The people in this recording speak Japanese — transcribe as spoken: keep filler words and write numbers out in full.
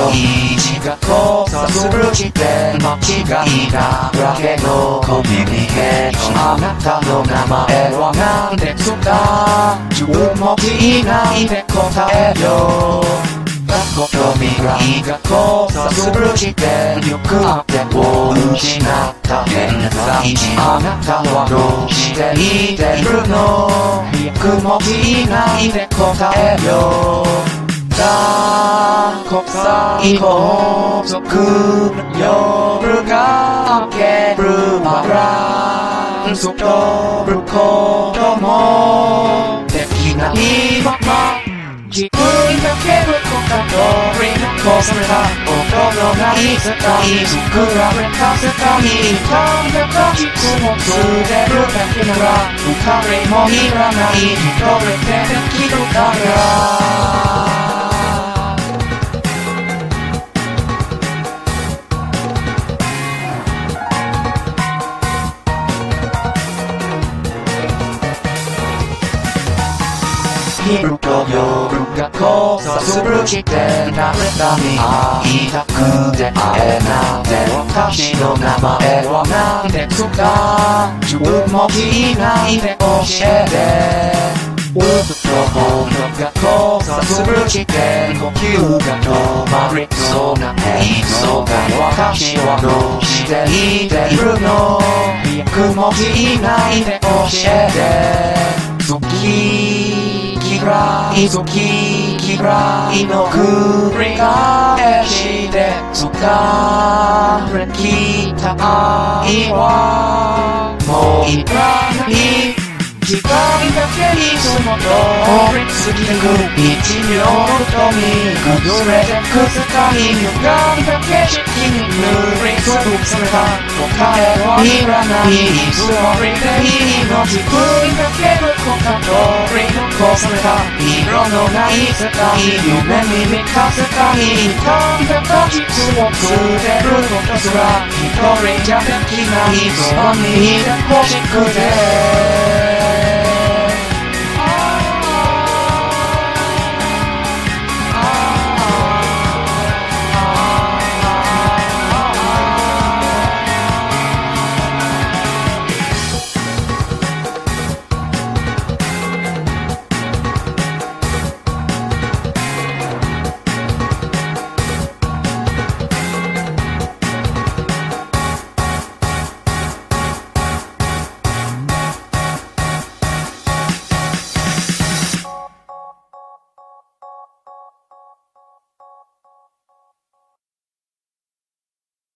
と意地が交差する時点間違いだらけのコミュニケーションあなたの名前は何ですかじゅう文字以内で答えよ過去と未来が交差する時点よくあってを失った現在地あなたはどうしていてるのひゃく文字以内で答えよ国際法則夜が明けるバランス取ることもできないまま自分だけのこと通り残された音のない世界作られた世界感が果実を告げるだけなら浮かれもいらない一人でできるから昼と夜が交差する時点誰かに会いたくて会えなくて私の名前は何ですかじゅう文字以内で教えてうつと本能が交差する時点呼吸が止まりそうな映像が私はどうしていているのひゃく文字以内で教えて好き嫌い好き嫌いの繰り返しで疲れきった愛はもういらない時間だけいつも通り過ぎてく一秒ごとに崩れてく世界歪んだ景色に塗りつぶされた答えはいらないつもりでいいの自分だけのこと通り残された色のない世界夢に見た世界歪んだ果実を告げることすら一人じゃできないそばにいてほしくて